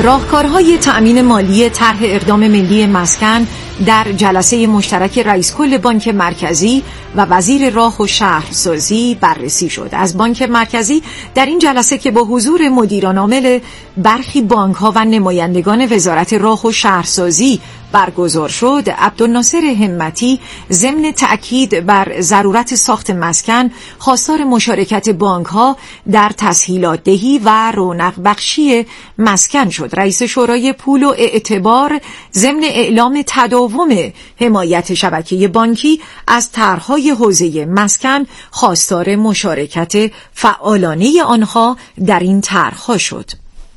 راهکارهای تأمین مالی طرح اقدام ملی مسکن در جلسه مشترک رئیس کل بانک مرکزی و وزیر راه و شهرسازی بررسی شد. از بانک مرکزی در این جلسه که با حضور مدیران عامل برخی بانک‌ها و نمایندگان وزارت راه و شهرسازی برگزار شد، عبدالناصر همتی ضمن تأکید بر ضرورت ساخت مسکن خواستار مشارکت بانک‌ها در تسهیلات دهی و رونق بخشی مسکن شد. رئیس شورای پول و اعتبار ضمن اعلام تداوم حمایت شبکه بانکی از طرح‌های حوزه مسکن خواستار مشارکت فعالانه آنها در این طرح‌ها شد.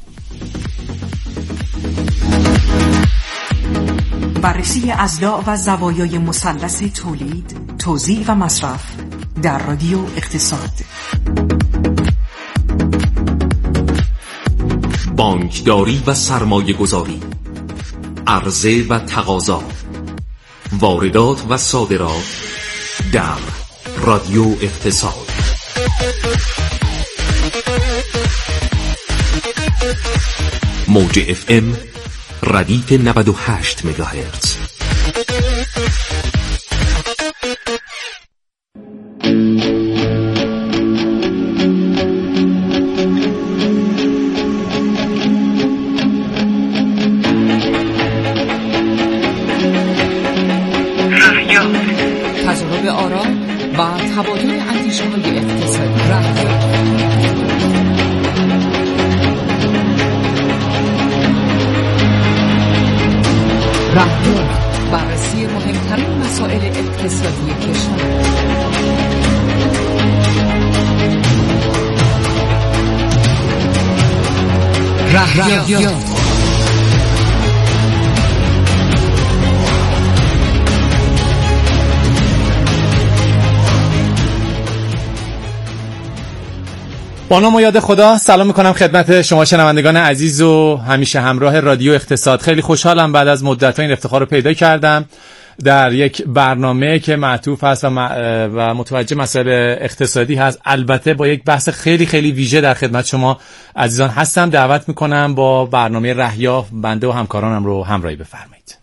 بررسی اضلاع و زوایای مثلث تولید، توزیع و مصرف در رادیو اقتصاد. بانکداری و سرمایه گذاری، عرضه و تقاضا، واردات و صادرات در رادیو اقتصاد. موج FM ردیف 98 مگاهرتز. تجربه آرا و تبادل اندیشه‌های اقتصادی. رهبر بررسی مهمترین مسائل اقتصادی کشور. رهبر با نام و یاد خدا سلام میکنم خدمت شما شنوندگان عزیز و همیشه همراه رادیو اقتصاد. خیلی خوشحالم بعد از مدت‌ها این افتخار رو پیدا کردم در یک برنامه که معطوف هست و متوجه مسائل اقتصادی هست، البته با یک بحث خیلی خیلی ویژه در خدمت شما عزیزان هستم. دعوت میکنم با برنامه رهیافت بنده و همکارانم رو همراهی بفرمایید.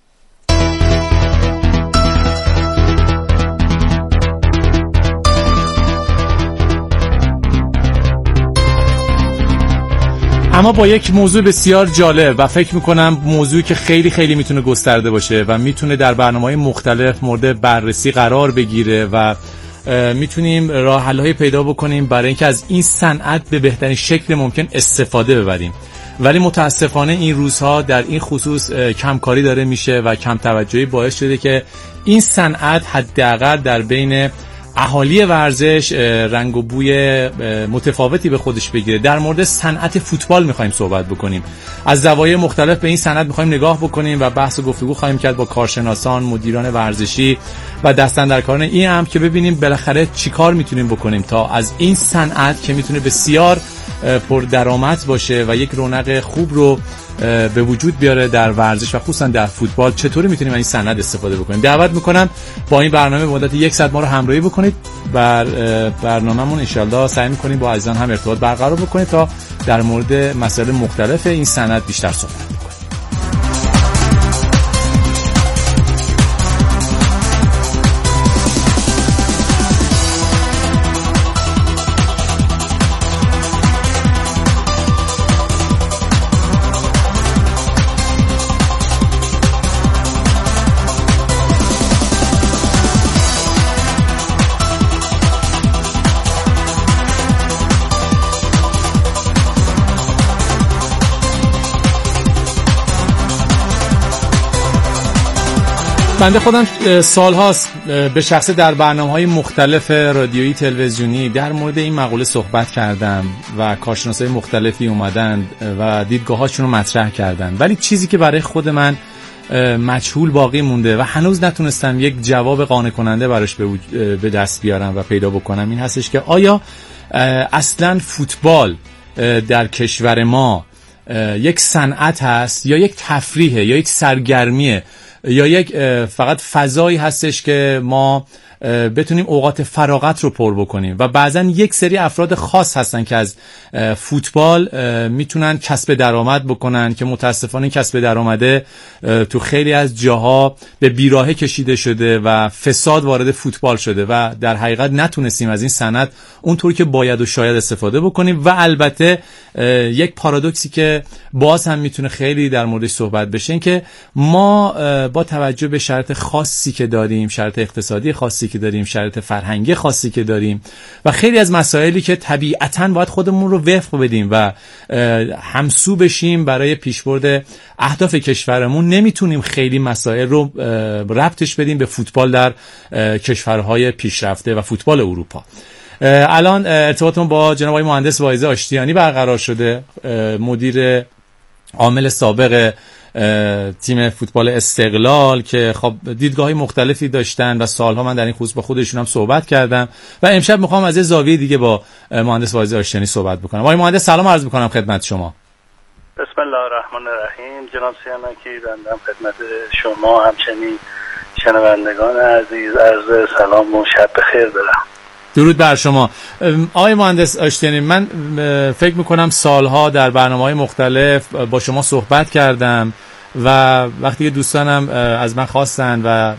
اما با یک موضوع بسیار جالب و فکر میکنم موضوعی که خیلی خیلی میتونه گسترده باشه و میتونه در برنامه‌های مختلف مورد بررسی قرار بگیره و میتونیم راه حل‌های پیدا بکنیم برای اینکه از این صنعت به بهترین شکل ممکن استفاده ببریم. ولی متاسفانه این روزها در این خصوص کمکاری داره میشه و کم توجهی باعث شده که این صنعت حداقل در بین اهالی ورزش رنگ و بوی متفاوتی به خودش بگیره. در مورد صنعت فوتبال میخوایم صحبت بکنیم، از زوایای مختلف به این صنعت میخوایم نگاه بکنیم و بحث و گفتگو خواهیم کرد با کارشناسان، مدیران ورزشی و دستاندرکاران این هم که ببینیم بالاخره چیکار میتونیم بکنیم تا از این صنعت که میتونه بسیار پردرآمد باشه و یک رونق خوب رو به وجود بیاره در ورزش و خصوصا در فوتبال، چطوری میتونیم از این صنعت استفاده بکنیم. دعوت میکنم با این برنامه مدت 1 ساعت ما رو همراهی بکنید. بر برنامه‌مون ان شاءالله سعی میکنیم با عزیزان هم ارتباط برقرار بکنیم تا در مورد مسائل مختلف این صنعت بیشتر صحبت کنیم. بنده خودم سالهاست به شخصه در برنامه‌های مختلف رادیویی تلویزیونی در مورد این مقوله صحبت کردم و کارشناسای مختلفی اومدن و دیدگاهاشون رو مطرح کردن، ولی چیزی که برای خود من مجهول باقی مونده و هنوز نتونستم یک جواب قانع کننده براش به دست بیارم و پیدا بکنم این هستش که آیا اصلاً فوتبال در کشور ما یک صنعت هست یا یک تفریحه یا یک سرگرمیه یا یک فقط فضایی هستش که ما بتونیم اوقات فراغت رو پر بکنیم. و بعضا یک سری افراد خاص هستن که از فوتبال میتونن کسب درآمد بکنن که متاسفانه کسب درآمده تو خیلی از جاها به بیراهه کشیده شده و فساد وارد فوتبال شده و در حقیقت نتونستیم از این صنعت اونطور که باید و شاید استفاده بکنیم. و البته یک پارادوکسی که باز هم میتونه خیلی در موردش صحبت بشه این که ما با توجه به شرط خاصی که داریم، شرط اقتصادی خاصی که داریم، شرط فرهنگی خاصی که داریم و خیلی از مسائلی که طبیعتاً باید خودمون رو وفق بدیم و همسو بشیم برای پیشبرد اهداف کشورمون، نمیتونیم خیلی مسائل رو ربطش بدیم به فوتبال در کشورهای پیشرفته و فوتبال اروپا. الان ارتباطمون با جناب آقای مهندس واعظ آشتیانی برقرار شده، مدیر عامل سابق تیم فوتبال استقلال که خب دیدگاه‌های مختلفی داشتن و سالها من در این خصوص با خودشون هم صحبت کردم و امشب میخوام از یه زاویه دیگه با مهندس واعظ آشتیانی صحبت بکنم. آقای مهندس سلام عرض میکنم خدمت شما. بسم الله الرحمن الرحیم. جناب سیامکی، بنده خدمت شما همچنین شنوندگان عزیز عرض سلام و شب بخیر دارم. درود بر شما. آقای مهندس آشتیانی، من فکر میکنم سالها در برنامه‌های مختلف با شما صحبت کردم و وقتی که دوستانم از من خواستن و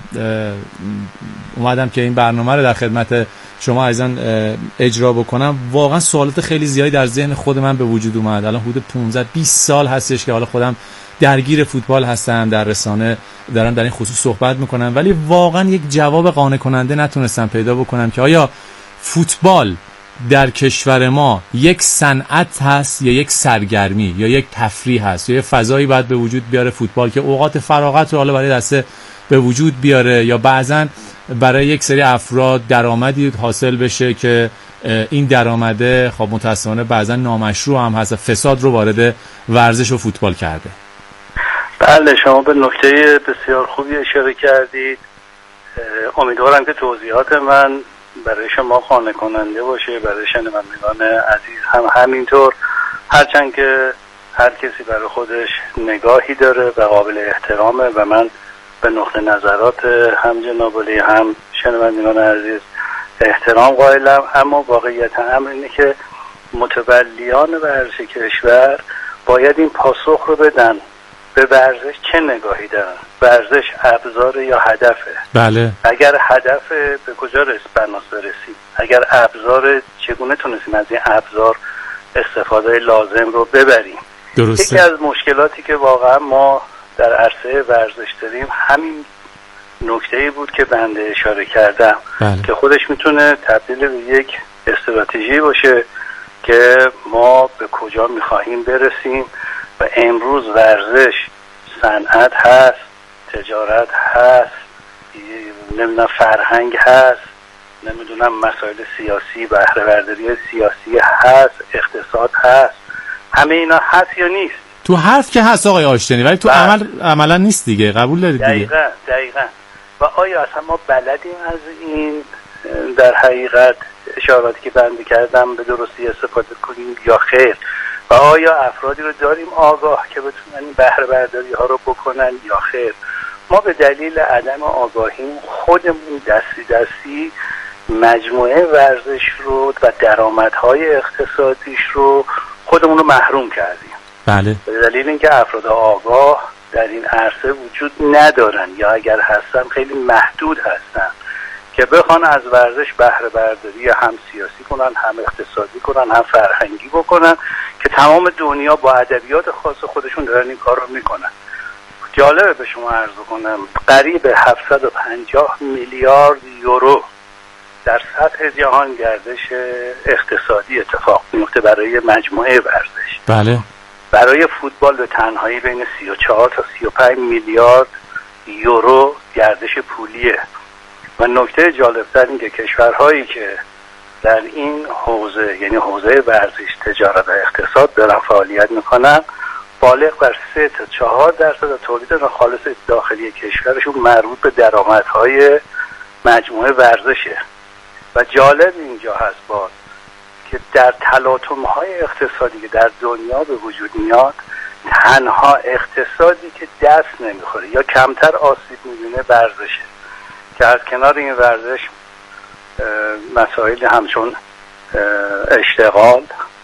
اومدم که این برنامه رو در خدمت شما عزیزان اجرا بکنم، واقعا سوالات خیلی زیادی در ذهن خود من به وجود اومد. الان حدود 15-20 سال هستش که حالا خودم درگیر فوتبال هستم، در رسانه دارم در این خصوص صحبت میکنم، ولی واقعا یک جواب قانع کننده نتونستم پیدا بکنم که آیا فوتبال در کشور ما یک صنعت هست یا یک سرگرمی یا یک تفریح هست یا یک فضایی باید به وجود بیاره فوتبال که اوقات فراغت رو حالا برای دسته به وجود بیاره یا بعضن برای یک سری افراد درآمدی حاصل بشه که این درآمده خب متأسفانه بعضن نامشروع هم هست، فساد رو وارد ورزش و فوتبال کرده. بله، شما به نکته بسیار خوبی اشاره کردید. امیدوارم که توضیحات من برای شما قانع کننده باشه، برای شنوندگان عزیز هم همینطور، هرچند که هر کسی برای خودش نگاهی داره و قابل احترامه و من به نقطه نظرات هم جناب علی هم شنوندگان عزیز احترام قائلم. اما واقعیت امر اینه که متولیان ورزش کشور باید این پاسخ رو بدن به ورزش چه نگاهی دارن. ورزش ابزار یا هدفه؟ بله. اگر هدف به کجا بناس برسیم؟ اگر ابزار، چگونه تونستیم از این ابزار استفاده لازم رو ببریم؟ درسته. یکی از مشکلاتی که واقعا ما در عرصه ورزش داریم همین نکته‌ای بود که بنده اشاره کردم. بله. که خودش میتونه تبدیل به یک استراتژی باشه که ما به کجا میخواهیم برسیم. و امروز ورزش صنعت هست، تجارت هست، نمیدونم فرهنگ هست، نمیدونم مسائل سیاسی، بهره برداری سیاسی هست، اقتصاد هست. همه اینا هست یا نیست؟ تو حرف که هست آقای آشتیانی، ولی تو عملا نیست دیگه. قبول دارید دیگه؟ دقیقاً. و آیا اصلا ما بلدیم از این در حقیقت اشاراتی که بنده کردم به درستی استفاده کنیم یا خیر؟ و آیا افرادی رو داریم آگاه که بتونن این بهره برداری ها رو بکنن یا خیر؟ ما به دلیل عدم آگاهی خودمون دستی مجموعه ورزش رو و درآمدهای اقتصادیش رو خودمون رو محروم کردیم. بله. به دلیل اینکه افراد آگاه در این عرصه وجود ندارن یا اگر هستن خیلی محدود هستن که بخوان از ورزش بهره برداری هم سیاسی کنن، هم اقتصادی کنن، هم فرهنگی بکنن، که تمام دنیا با ادبیات خاص خودشون دارن این کار رو میکنن. جالبه به شما عرض کنم قریب 750 میلیارد یورو در سطح جهان گردش اقتصادی اتفاق میفته برای مجموعه ورزش. بله. برای فوتبال به تنهایی بین 34 تا 35 میلیارد یورو گردش پولیه. و نکته جالبتر این که کشورهایی که در این حوزه، یعنی حوزه ورزش، تجارت و اقتصاد دارن فعالیت میکنن، بالغ بر 3 تا 4% تولید خالص داخلی کشورشون مربوط به درآمدهای مجموعه ورزشه. و جالب اینجا هست باز که در تلاطم‌های اقتصادی که در دنیا به وجود میاد، تنها اقتصادی که دست نمیخوره یا کمتر آسیب میبینه ورزشه، که از کنار این ورزش مسائل همچون اشتغال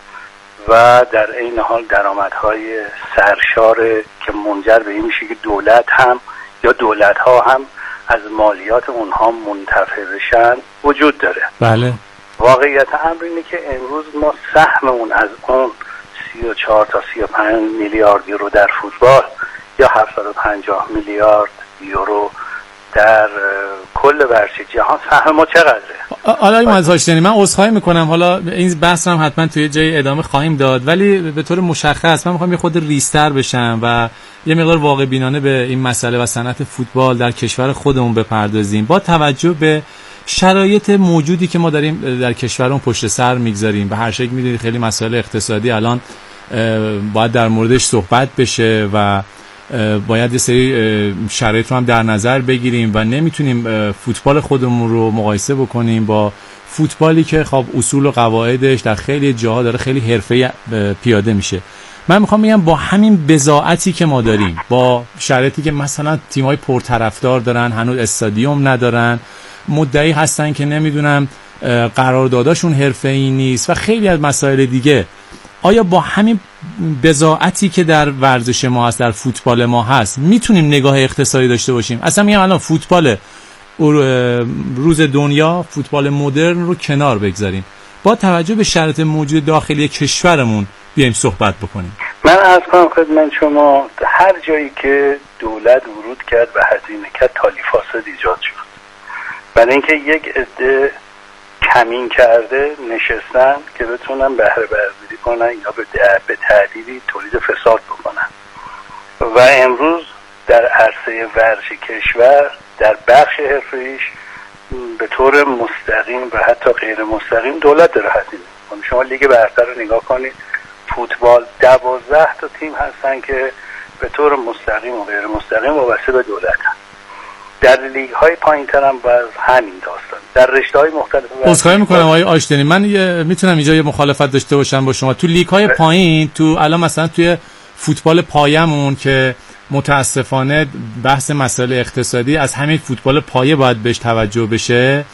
و در این حال درآمدهای سرشار که منجر به این میشه که دولت هم یا دولت‌ها هم از مالیات اونها منتفع بشن وجود داره. بله. واقعیت امر اینه که امروز ما سهممون از اون 34 تا 35 میلیارد یورو در فوتبال یا 750 میلیارد یورو در کل ورزش جهان سهم ما چقدره؟ حالا این هاشتنی من عذرخواهی میکنم، حالا این بحث هم حتما توی جای ادامه خواهیم داد، ولی به طور مشخص من میخوام یه خود ریستر بشم و یه مقدار واقع بینانه به این مسئله و صنعت فوتبال در کشور خودمون بپردازیم با توجه به شرایط موجودی که ما داریم در کشورمون پشت سر میگذاریم. به هر شکل میدونید خیلی مسائل اقتصادی الان باید در موردش صحبت بشه و باید یه سری شرایط رو هم در نظر بگیریم و نمیتونیم فوتبال خودمون رو مقایسه بکنیم با فوتبالی که خب اصول و قواعدش در خیلی جاها داره خیلی حرفه‌ای پیاده میشه. من میخوام بگم با همین بضاعتی که ما داریم، با شرایطی که مثلا تیم‌های پرطرفدار دارن، هنوز استادیوم ندارن، مدعی هستن که نمیدونم قرارداداشون حرفه‌ای نیست و خیلی از مسائل دیگه، آیا با همین بضاعتی که در ورزش ما هست، در فوتبال ما هست، میتونیم نگاه اقتصادی داشته باشیم؟ اصلا میگم الان فوتبال روز دنیا، فوتبال مدرن رو کنار بگذاریم، با توجه به شرایط موجود داخلی کشورمون بیایم صحبت بکنیم. من عرض کنم خدمت شما هر جایی که دولت ورود کرد و هزینه کرد تالی فاسد ایجاد شد، برای اینکه یک عده کمین کرده نشستن که بتونن بهره برداری کنن یا به تعدیلی تولید فساد بکنن و امروز در عرصه ورزش کشور در بخش حرفه‌ایش به طور مستقیم و حتی غیر مستقیم دولت داره هزینه می‌کنه. شما لیگ برتر رو نگاه کنید، فوتبال 12 تا تیم هستن که به طور مستقیم و غیر مستقیم وابسته به دولتن. در لیگ های پایین تر هم باز همین داستان، در رشته های مختلف. عذرخواهی میکنم آقای آشتینی، من میتونم اینجا یه مخالفت داشته باشم با شما. تو لیگ های پایین، تو الان مثلا توی فوتبال پایه‌مون که متاسفانه بحث مسائل اقتصادی از همین فوتبال پایه باید بهش توجه بشه،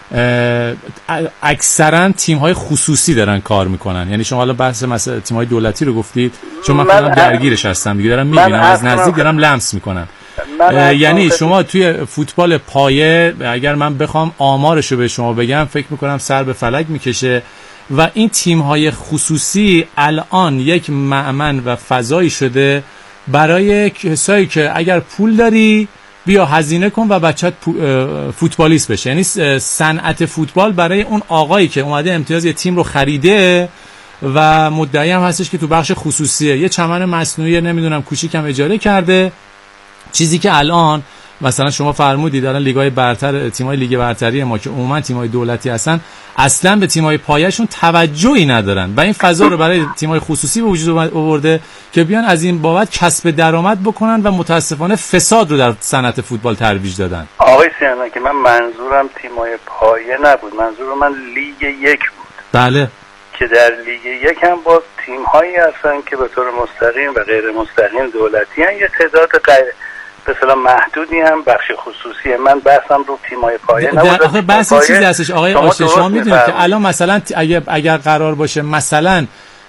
اکثرا تیم‌های خصوصی دارن کار میکنن. یعنی شما حالا بحث مثلا تیم‌های دولتی رو گفتید، چون من خودم درگیرش هستم دیگه، دارم میبینم از نزدیک، دارم لمس میکنم. یعنی شما توی فوتبال پایه اگر من بخوام آمارشو به شما بگم فکر میکنم سر به فلک میکشه و این تیم‌های خصوصی الان یک مأمن و فضایی شده برای کسایی که اگر پول داری بیا هزینه کن و بچت فوتبالیست بشه. یعنی صنعت فوتبال برای اون آقایی که اومده امتیاز یه تیم رو خریده و مدعی هم هستش که تو بخش خصوصیه یه چمن مصنوعی نمیدونم کوچیکم اجاره کرده، چیزی که الان مثلا شما فرمودید الان لیگ‌های برتر، تیم‌های لیگ برتری ما که عموما تیم‌های دولتی هستن اصلا به تیم‌های پایه‌شون توجهی ندارن و این فضا رو برای تیم‌های خصوصی به وجود آورده که بیان از این بابت کسب درآمد بکنن و متاسفانه فساد رو در صنعت فوتبال ترویج دادن. آقای سینا که من منظورم تیم‌های پایه نبود، منظورم من لیگ 1 بود. بله. که در لیگ 1 هم با تیم‌هایی هستن که به طور مستقیم و غیر مستقیم دولتی هستن، یه تعداد به اصطلاح محدودی هم بخش خصوصیه. من بحثم رو تیم‌های پایه نبود. آخه بحث چیزی هستش آقای آشتی، شما میدونید که الان مثلا اگر قرار باشه مثلا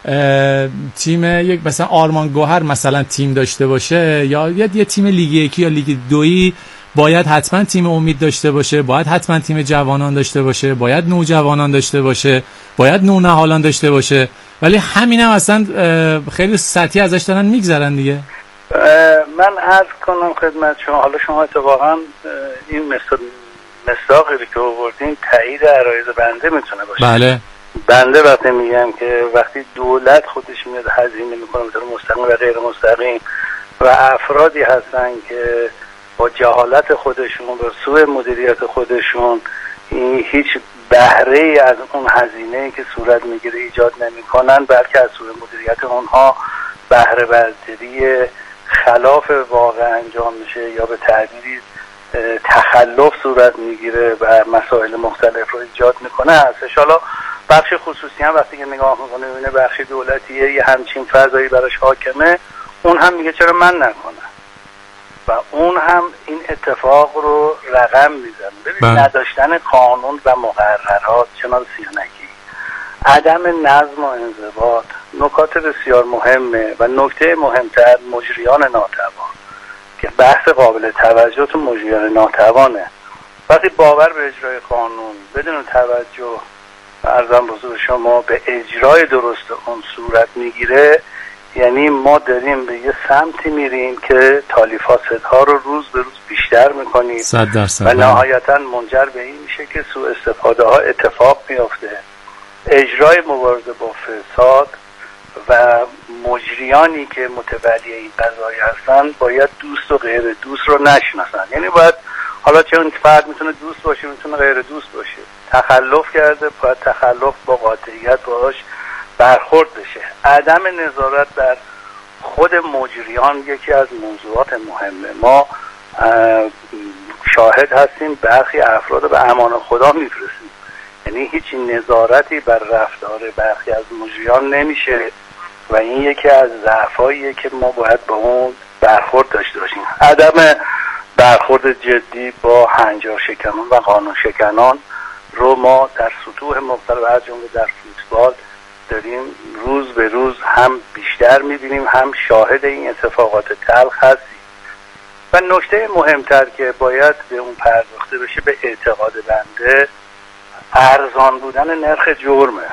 تیم یک مثلا آرمان گوهر مثلا تیم داشته باشه یا یه تیم لیگ 1 یا لیگ 2 باید حتما تیم امید داشته باشه، باید حتما تیم جوانان داشته باشه، باید نوجوانان داشته باشه، باید نونهالان داشته باشه، ولی همینم اصلا خیلی سطحی ازش دارن میگذرن دیگه. من عرض کنم خدمت شما، حالا شما اتفاقا این مصداقی که آوردین تایید عرایض بنده میتونه باشه. بله. بنده وقتی میگم که وقتی دولت خودش میاد هزینه میکنه به طور مستقیم و غیر مستقیم و افرادی هستن که با جهالت خودشون و سوء مدیریت خودشون هیچ بهره از اون هزینه‌ای که صورت میگیره ایجاد نمیکنن، بلکه از سوء مدیریت اونها بهره برداری خلاف واقع انجام میشه یا به تعبیری تخلف صورت میگیره و مسائل مختلف رو ایجاد میکنه هستش. حالا بخش خصوصی هم وقتی که نگاه میکنه میبینه بخش دولتیه یه همچین فضایی براش حاکمه، اون هم میگه چرا من نکنم. و اون هم این اتفاق رو رقم میزنه. ببین نداشتن قانون و مقررات جناب سیانکی، عدم نظم و انضباط نکات بسیار مهمه و نکته مهمتر مجریان ناتوان که بحث قابل توجه تو مجریان ناتوانه. وقتی باور به اجرای قانون بدون توجه ارزم بزرگ شما به اجرای درست اون صورت میگیره، یعنی ما داریم به یه سمتی میریم که تالیف فاسدها رو روز به روز بیشتر میکنیم 100% و نهایتا منجر به این میشه که سوء استفاده ها اتفاق میفته. اجرای مبارزه با فساد و مجریانی که متولی این قضایی هستن باید دوست و غیر دوست رو نشناسن. یعنی باید، حالا چه اون فرد میتونه دوست باشه میتونه غیر دوست باشه، تخلف کرده باید تخلف با قاطعیت باهاش برخورد بشه. عدم نظارت بر خود مجریان یکی از موضوعات مهمه. ما شاهد هستیم برخی افراد به امان خدا میفرستیم، یعنی هیچ نظارتی بر رفتار برخی از مجریان نمیشه و این یکی از ضعفاییه که ما باید با اون برخورد داشته باشیم. عدم برخورد جدی با هنجار شکنان و قانون شکنان رو ما در سطوح مختلف از جمله در فوتبال داریم روز به روز هم بیشتر میبینیم، هم شاهد این اتفاقات تلخ هستیم. و نکته مهمتر که باید به اون پرداخته بشه به اعتقاد بنده ارزان بودن نرخ جرمه.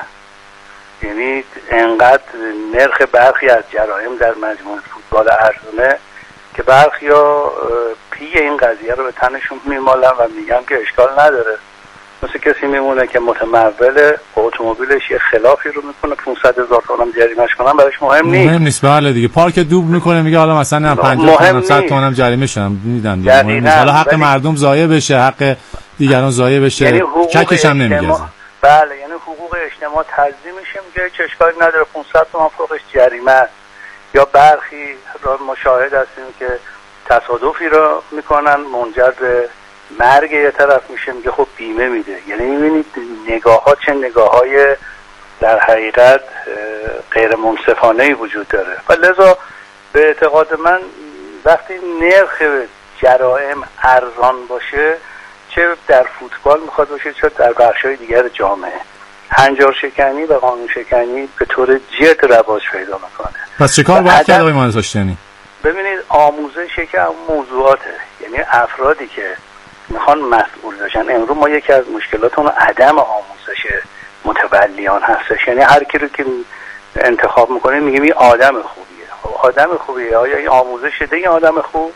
یعنی انقدر نرخ برخی از جرایم در مجموعه فوتبال ارزونه که برخیا پی این قضیه رو به تنشون میمالن و میگن که اشکال نداره. مثل کسی میمونه که متمول اتومبیلش یه خلافی رو میکنه 500,000 تومان جریمه‌اش کنن براش مهم نیست. بله دیگه پارک دوب میکنه میگه حالا مثلا نه 50 تومانم جریمه شدم میدن دیگه، مهم نیست. حالا حق مردم ضایع بشه، حق دیگران ضایع بشه، یعنی چکش هم نمیگه. بله، یعنی حقوق اجتماع تضمین میشه، میگه چه اشکالی نداره 500 تومان فوقش جریمه است. یا برخی را مشاهد هستیم که تصادفی را میکنن منجر به مرگ یه طرف میشه، میگه خب بیمه میده. یعنی میبینید نگاه ها چه نگاه های در حقیقت غیر منصفانه‌ای وجود داره. و لذا به اعتقاد من وقتی نرخ جرائم ارزان باشه، چه در فوتبال میخواد باشه چه در بخش‌های دیگر جامعه، هنجار شکنی و قانون شکنی به طور جد رواج پیدا میکنه. پس چه کار باید کرد آقای مهندس داشتنی؟ ببینید آموزش یکی از موضوعاته. یعنی افرادی که میخوان مسئول بشن، امروز ما یکی از مشکلاتمون عدم آموزش متولیان هستش. یعنی هر کی رو که انتخاب میکنه میگیم این آدم خوبیه. خب آدم خوبیه، آیا این آموزش شده این آدم خوب؟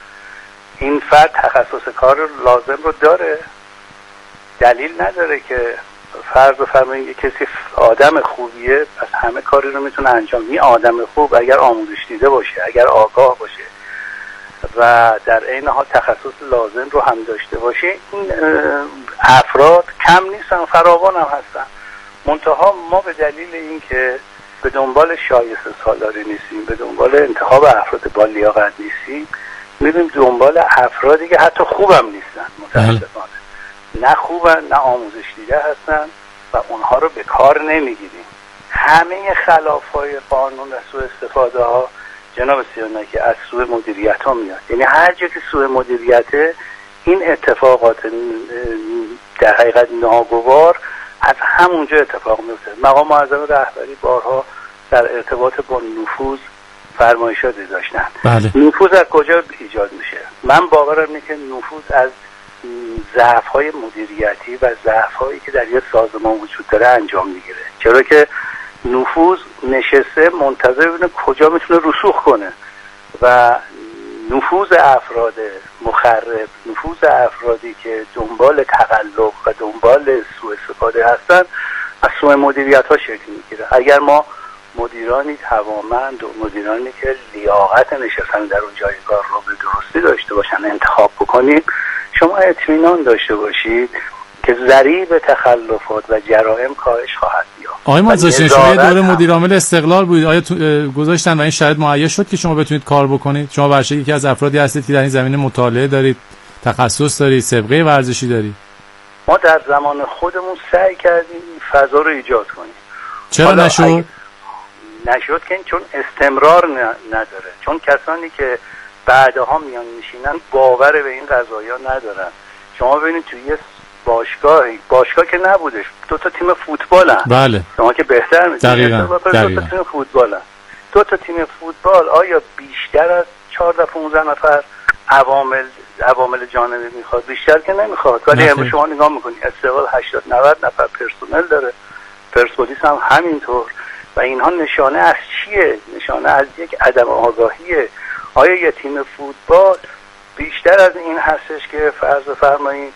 این فرد تخصص کار لازم رو داره؟ دلیل نداره که فرض بفرمایید کسی آدم خوبیه پس همه کاری رو میتونه انجام. این آدم خوب اگر آموزش دیده باشه، اگر آگاه باشه و در عین حال تخصص لازم رو هم داشته باشه، این افراد کم نیستن، فراوان هم هستن. منتها ما به دلیل اینکه به دنبال شایسته سالاری نیستیم، به دنبال انتخاب افراد با لیاقت نیستیم، میریم دنبال افرادی که حتی خوبم نیستن، متاسفانه نه خوبن نه آموزش دیده هستن و اونها رو به کار نمیگیریم. همه خلاف‌های قانون و سوء استفاده ها جناب سیانکی از سوء مدیریت ها میاد. یعنی هر جا که سوء مدیریته، این اتفاقات در حقیقت ناگوار از همونجا اتفاق میفته. مقام معظم رهبری بارها در ارتباط با نفوذ فرمایشاتی داشتن. بله. نفوذ از کجا ایجاد میشه؟ من باورم اینه که نفوذ از ضعف‌های مدیریتی و ضعف‌هایی که در یک سازمان وجود داره انجام میگیره. چرا که نفوذ نشسته منتظر ببینه کجا میتونه رسوخ کنه و نفوذ افراد مخرب، نفوذ افرادی که دنبال تقلب و دنبال سوء استفاده هستن از سوء مدیریت ها شکل میگیره. اگر ما مدیرانی توانمند و مدیرانی که لیاقت نشستن در اون جای کار رو به درستی داشته باشن انتخاب بکنیم، شما اطمینان داشته باشید که ضریب تخلفات و جرائم کاهش خواهد یافت. آقای مهندس شما یه دوره مدیر عامل استقلال بودید، آیا گذاشتن و این شرایط مهیا شد که شما بتونید کار بکنید؟ شما برشه یکی از افرادی هستید که در این زمینه مطالعه دارید، تخصص دارید، سابقه ورزشی دارید. ما در زمان خودمون سعی کردیم فضا رو ایجاد کنیم. چرا نشد؟ نشد که چون استمرار نداره، چون کسانی که بعدها میان میشینن باور به این قضایا ندارن. شما ببینید توی یه باشگاه که نبودش، 2 تا تیم فوتبالن. بله. شما که بهتر میدونید 2 تا تیم فوتبالن. 2 تا تیم فوتبال آیا بیشتر از 14-15 نفر عوامل جانبی میخواد؟ بیشتر که نمیخواد. ولی امروز شما نگاه میکنید استقلال 80-90 نفر پرسنل داره، پرسپولیس هم همینطور. و اینها نشانه از چیه؟ نشانه از یک عدم آگاهیه. آیا یه تیم فوتبال بیشتر از این هستش که فرض بفرمایید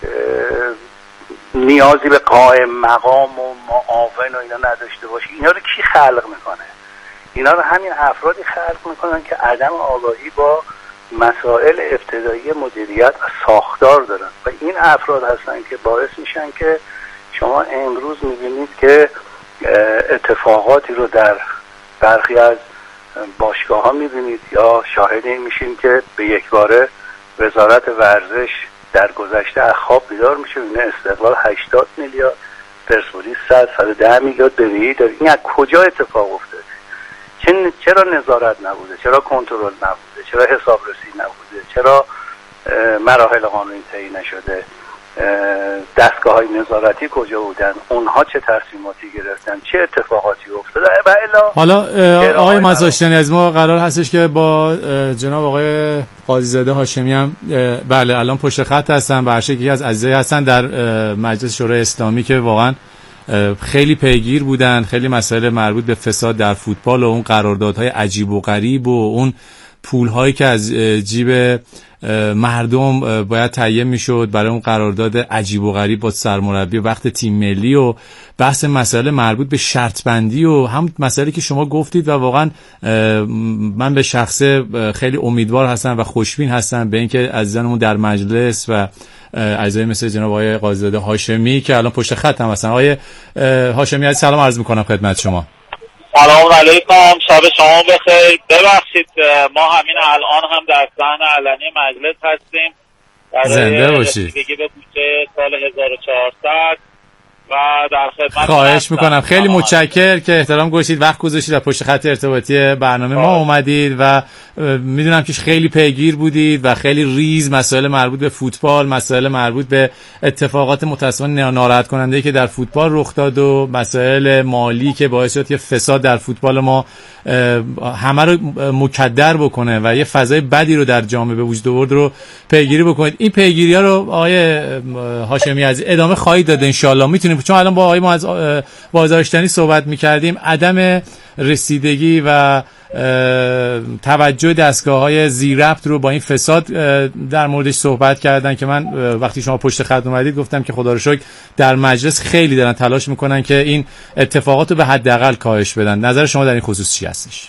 نیازی به قائم مقام و معاون و اینا نداشته باشه؟ اینا رو کی خلق میکنه؟ اینا رو همین افرادی خلق میکنن که عدم آگاهی با مسائل ابتدایی مدیریت و ساختار دارن و این افراد هستن که باعث میشن که شما امروز میبینید که اتفاقاتی رو در برخی از باشگاه ها میبینید یا شاهد این میشین که به یک باره وزارت ورزش در گذشته از خواب بیدار میشه، این استقلال 80 میلیارد، پرسپولیس 110 میلیارد بدهی داره. این از کجا اتفاق افتاده؟ چرا نظارت نبوده؟ چرا کنترل نبوده؟ چرا حسابرسی نبوده؟ چرا مراحل قانونی طی نشده؟ دستگاه‌های نظارتی کجا بودن؟ اونها چه تصمیماتی گرفتن؟ چه اتفاقاتی افتاده؟ و حالا آقای مزاشتنی، از ما قرار هستش که با جناب آقای قاضی‌زاده هاشمی هم بله الان پشت خط هستن، برشک یکی از عزیزایی هستن در مجلس شورای اسلامی که واقعا خیلی پیگیر بودن، خیلی مسائل مربوط به فساد در فوتبال و اون قراردادهای عجیب و غریب و اون پول‌هایی که از جیب مردم باید تهیه میشد برای اون قرارداد عجیب و غریب با سرمربی وقت تیم ملی و بحث مسائل مربوط به شرط بندی و هم مسائلی که شما گفتید و واقعا من به شخصه خیلی امیدوار هستم و خوشبین هستم به اینکه عزیزانمون در مجلس و عزیزای مثل جناب آقای قاضی‌زاده هاشمی که الان پشت خط هم هستن. آقای هاشمی عزیز سلام عرض میکنم خدمت شما. سلام علیکم، شب شما بخیر. ببخشید ما همین الان هم در صحن علنی مجلس هستیم زنده باشید به بودجه سال 1400 و در خدمت. خواهش میکنم، خیلی متشکر که احترام گذاشتید، وقت گذاشتید و پشت خط ارتباطی برنامه ما اومدید و میدونم که خیلی پیگیر بودید و خیلی ریز مسائل مربوط به فوتبال، مسائل مربوط به اتفاقات متأسفانه ناراحت کننده که در فوتبال رخ داد و مسائل مالی که باعث شد که فساد در فوتبال ما همه رو مکدر بکنه و یه فضای بدی رو در جامعه به وجود آورد رو پیگیری بکنید. این پیگیری‌ها رو آقای هاشمی از ادامه خواهید داد ان شاءالله. میتونیم، چون الان با آقای بازارشتنی صحبت می‌کردیم، عدم رسیدگی و توجه دستگاه‌های زیرربط رو با این فساد در موردش صحبت کردن که من وقتی شما پشت خط اومدید گفتم که خدا رو شکر در مجلس خیلی دارن تلاش میکنن که این اتفاقات رو به حداقل کاهش بدن. نظر شما در این خصوص چی هستش؟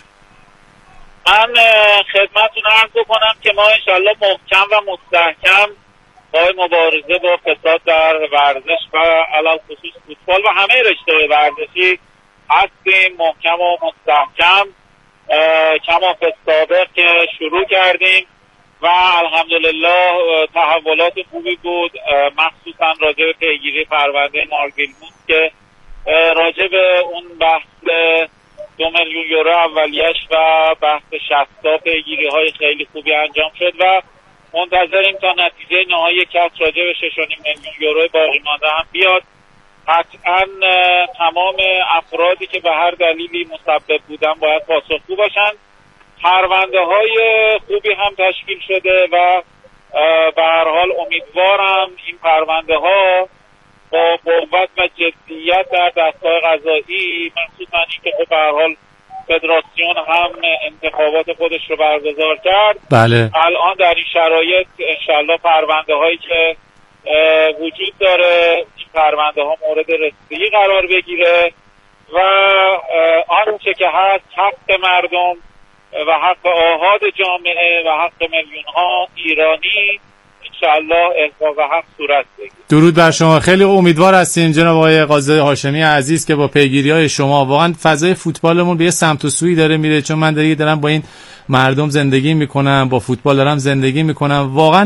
من خدمتتون عرض بکنم که ما انشالله محکم و مستحکم با مبارزه با فساد در ورزش و علاوه خصوص فوتبال و همه رشته‌های ورزشی هستیم، محکم و مستحکم. کما سابق که شروع کردیم و الحمدلله تحولات خوبی بود، مخصوصا راجع به پیگیری پرونده مارک ویلموتس که راجع به اون بحث 2 میلیون یورو اولیش و بحث 60 پیگیری های خیلی خوبی انجام شد و منتظریم تا نتیجه نهایی کسر راجع به 6.5 میلیون یورو باقی مانده هم بیاد. قطعا تمام افرادی که به هر دلیلی مسبب بودن باید پاسخگو باشن. پرونده های خوبی هم تشکیل شده و به هر حال امیدوارم این پرونده ها با قوت و جدیت در دستگاه قضایی، مخصوصا اینکه خب به هر حال فدراسیون هم انتخابات خودش رو برگزار کرد. بله. الان در این شرایط انشالله پرونده هایی که وجود داره این پرونده ها مورد رسیدگی قرار بگیره و آنچه که هست حق مردم و حق آحاد جامعه و حق میلیون ها ایرانی انشالله احقاق حق صورت بگیره. درود بر شما. خیلی امیدوار هستیم جناب آقای قاضی هاشمی عزیز که با پیگیری‌های شما واقعا فضای فوتبالمون به یه سمت و سوی داره میره، چون من دارم با این مردم زندگی میکنم، با فوتبال دارم زندگی میکنم. واقعا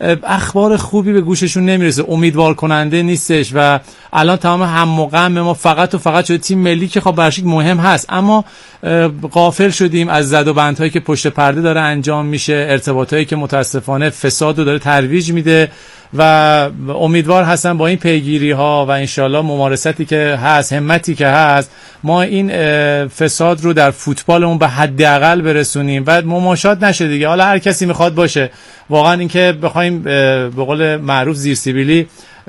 اخبار خوبی به گوششون نمیرسه، امیدوار کننده نیستش و الان تمام هم و غم ما فقط و فقط شده تیم ملی که خب برشک مهم هست، اما غافل شدیم از زد و بندهایی که پشت پرده داره انجام میشه، ارتباطایی که متاسفانه فساد رو داره ترویج میده و امیدوار هستم با این پیگیری ها و انشالله ممارستی که هست، همتی که هست، ما این فساد رو در فوتبالمون به حداقل برسونیم و مماشات نشه دیگه. حالا هر کسی میخواد باشه، واقعا اینکه بخوایم به قول معروف زیر سیبیلی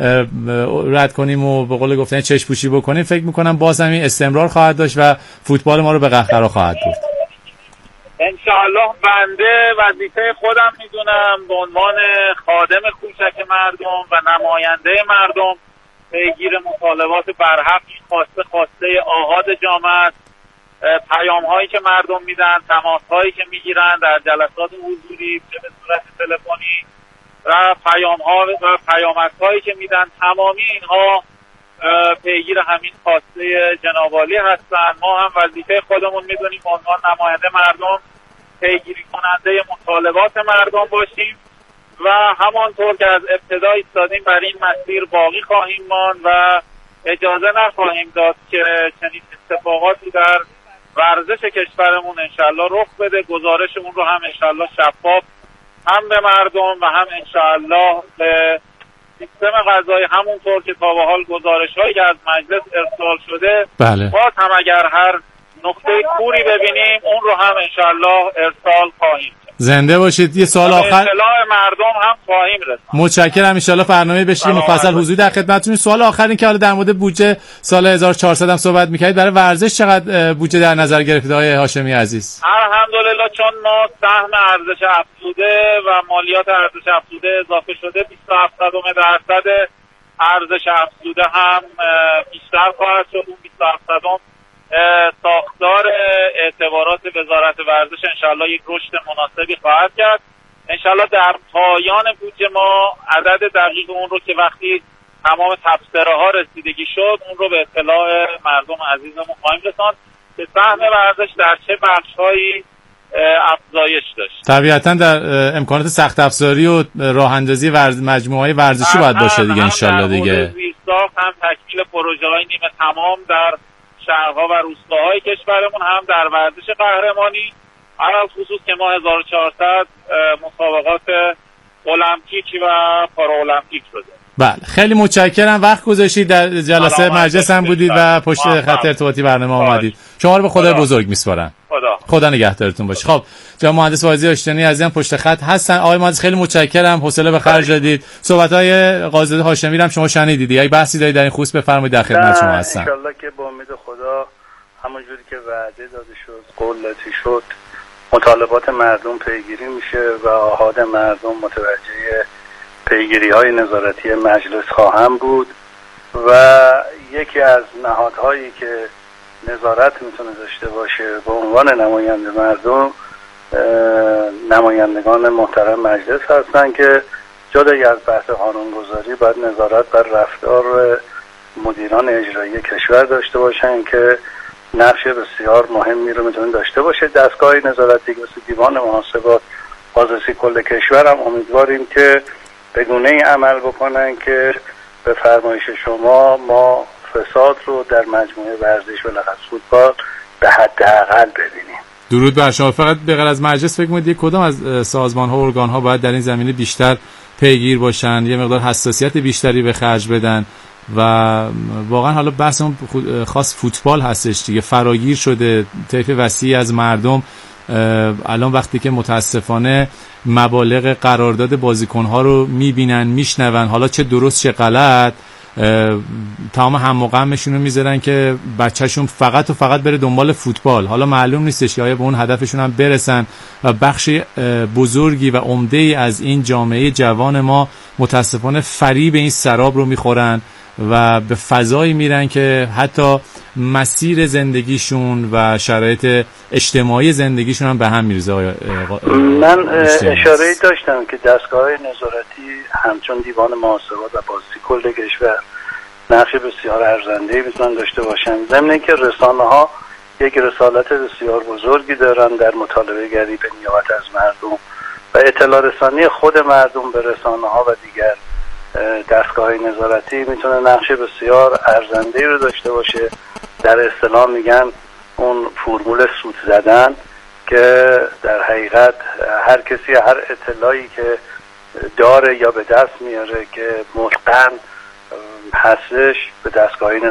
رد کنیم و به قول گفتن چشم پوشی بکنیم، فکر میکنم باز هم این استمرار خواهد داشت و فوتبال ما رو به قهقرا خواهد برد. انشاءالله. بنده وظیفه خودم میدونم به عنوان خادم کوچک مردم و نماینده مردم پیگیر مطالبات برحق، خواسته آحاد جامعه است. پیام هایی که مردم میدن، تماس هایی که میگیرن در جلسات حضوری چه به صورت تلفنی و پیام ها و پیامک هایی که میدن، تمامی اینها پیگیر همین خواسته جناب عالی هستن. ما هم وظیفه خودمون میدونیم به عنوان نماینده مردم پیگیری کننده مطالبات مردم باشیم و همانطور که از ابتدا ایستادیم بر این مسیر باقی خواهیم ماند و اجازه نخواهیم داد که چنین اتفاقاتی در ورزش کشورمون انشالله رخ بده. گزارشمون رو هم انشالله شفاف هم به مردم و هم انشالله به سیستم قضایی همونطور که تا به حال گزارش‌هایی که از مجلس ارسال شده باز هم اگر هر نقطه کوری ببینیم اون رو هم انشالله ارسال خواهیم. زنده باشید. یه سوال آخر اطلاع مردم هم خواهیم رساند. متشکرم. ان شاءالله برنامه بشه مفصل حضوری در خدمتتون. سوال آخر این که حالا در مورد بودجه سال 1400 هم صحبت می‌کردید، برای ورزش چقدر بودجه در نظر گرفتید آقای هاشمی عزیز؟ الحمدلله چون ما سهم ارزش افزوده و مالیات ارزش افزوده اضافه شده 27% ارزش افزوده هم بیشتر خواهد شد. اون 27% ساختار اعتبارات وزارت ورزش انشالله یک رشد مناسبی خواهد کرد. انشالله در پایان بودجه ما عدد دقیق اون رو که وقتی تمام تبصره ها رسیدگی شد اون رو به اطلاع مردم عزیزمون خواهیم رساند که سهم ورزش در چه بخش‌هایی افزایش داشت. طبیعتاً در امکانات سخت افزاری و راه اندازی مجموعه‌های ورزشی باید باشه دیگه انشالله دیگه. زیرساخت هم تکمیل پروژه‌های نیمه تمام در شهرها و روستاهای کشورمون، هم در ورزش قهرمانی، علل خصوص که ما 1400 مسابقات المپیک و پارالمپیک شده. بله خیلی متشکرم، وقت گذاشتید، در جلسه مجلس هم بودید و پشت خط ارتباطی برنامه آمدید. شما رو به خدای بزرگ میسپارم. خدا نگهدارتون باشه. خب جناب مهندس واعظی آشتیانی عزیزم پشت خط هستن. آقای مهندس خیلی متشکرم، حوصله به خرج دادید. صحبت‌های قاضی هاشمی هم شما شنیدید. اگه بحثی دارید در این خصوص بفرمایید، در خدمت شما هستم. ان شاءالله که با امید خدا همونجوری که وعده داده شد، قول داده شد، مطالبات مردم پیگیری میشه و آحاد مردم متوجه پیگیری‌های نظارتی مجلس خواهم بود و یکی از نهادهایی که نظارت میتونه داشته باشه به عنوان نماینده مردم نمایندگان محترم مجلس هستن که جدای از بحث قانونگذاری باید نظارت بر رفتار مدیران اجرایی کشور داشته باشن که نقش بسیار مهمی رو میتونه داشته باشه. دستگاه نظارتی مثل دیوان محاسبات، بازرسی کل کشور هم امیدواریم که به گونه‌ای عمل بکنن که به فرمایش شما ما فساد رو در مجموعه ورزش و لغت فوتبال به حداقل ببینیم. درود بر شما. فقط به غیر از مجلس فکر می‌کنید کدام از سازمان‌ها و ارگان‌ها باید در این زمینه بیشتر پیگیر باشن، یه مقدار حساسیت بیشتری به خرج بدن و واقعا حالا بحثمون خاص فوتبال هستش دیگه، فراگیر شده، طیف وسیعی از مردم الان وقتی که متاسفانه مبالغ قرارداد بازیکن‌ها رو می‌بینن میشنون، حالا چه درست چه غلط، تمام هم و غمشون رو میذارن که بچه‌شون فقط و فقط بره دنبال فوتبال. حالا معلوم نیستش که آیا به اون هدفشون هم برسن و بخش بزرگی و عمده‌ای از این جامعه جوان ما متاسفانه فریب این سراب رو میخورن و به فضایی میرن که حتی مسیر زندگیشون و شرایط اجتماعی زندگیشون هم به هم میریزه. من اشاره‌ای داشتم که دستگاه نظارتی همچون دیوان محاسبات و بازرسی کل کشور نقش بسیار ارزنده‌ای میتونن داشته باشن، ضمن اینکه رسانه‌ها یک رسالت بسیار بزرگی دارن در مطالبه گری به نیابت از مردم و اطلاع رسانی خود مردم به رسانه ها و دیگر دستگاه‌های نظارتی میتونه نقش بسیار ارزنده‌ای رو داشته باشه. در اصطلاح میگن اون فرمول سود زدن، که در حقیقت هر کسی هر اطلاعی که داره یا به دست میاره که متقن هستش به دستگاه‌های